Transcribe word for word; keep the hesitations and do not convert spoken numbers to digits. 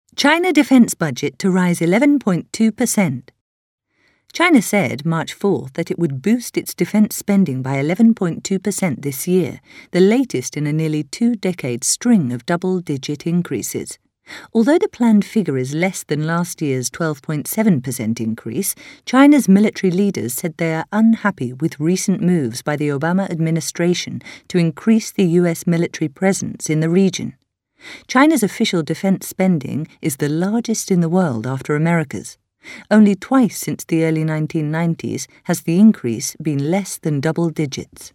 China defence budget to rise eleven point two percent. China said March fourth that it would boost its defence spending by eleven point two percent this year, the latest in a nearly two-decade string of double-digit increases. Although the planned figure is less than last year's twelve point seven percent increase, China's military leaders said they are unhappy with recent moves by the Obama administration to increase the U S military presence in the region. China's official defence spending is the largest in the world after America's. Only twice since the early nineteen nineties has the increase been less than double digits.